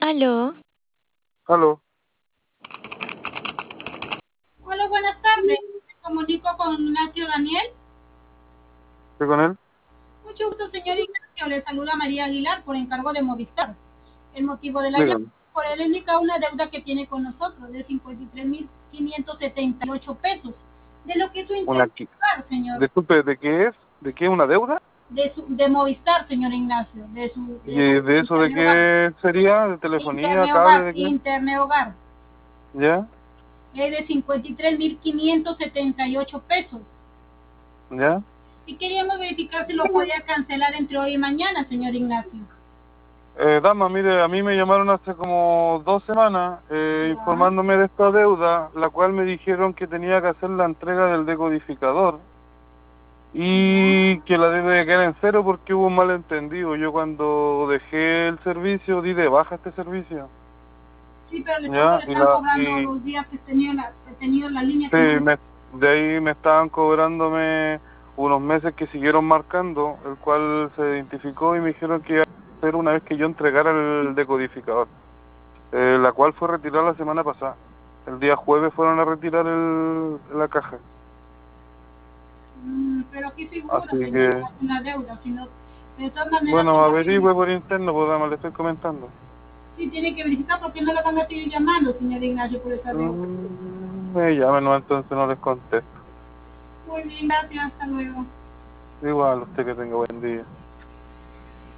Aló, Aló, Hola, buenas tardes. Me comunico con Ignacio Daniel. ¿estoy con él? Mucho gusto, señor Ignacio. Le saluda María Aguilar por encargo de Movistar. El motivo de la llamada Dígame. por él indica una deuda que tiene con nosotros de 53.578 pesos. De lo que su Una interés, aquí. señor, Disculpe, ¿de qué es? ¿De qué es una deuda? de Movistar, señor Ignacio, ¿Y de eso de Internet Hogar. qué sería? ¿De telefonía, Internet cable, Hogar, de qué? Internet Hogar. ¿Ya? Es de 53.578 pesos. ¿Ya? Y queríamos verificar si lo podía cancelar entre hoy y mañana, señor Ignacio. Dama, mire, a mí me llamaron hace como 2 semanas Ya. informándome de esta deuda, la cual me dijeron que tenía que hacer la entrega del decodificador y que la deuda quedar en cero porque hubo un malentendido. Yo cuando dejé el servicio, di de baja este servicio, Sí, pero le ¿ya? están cobrando los días que he tenido la línea Sí, que no. de ahí me estaban cobrándome unos meses que siguieron marcando, el cual se identificó y me dijeron que iba a ser una vez que yo entregara el decodificador, la cual fue retirada la semana pasada. El día jueves fueron a retirar la caja. Pero aquí figura, Así señor, que, una deuda. Sino, de todas maneras, bueno, tengo que averigüe por interno, pues dama, le estoy comentando. sí tiene que verificar porque no le van a seguir llamando, señor Ignacio, por esa deuda. Me llamen, no, entonces no les contesto. Muy bien, gracias. Hasta luego. Igual, usted que tenga buen día.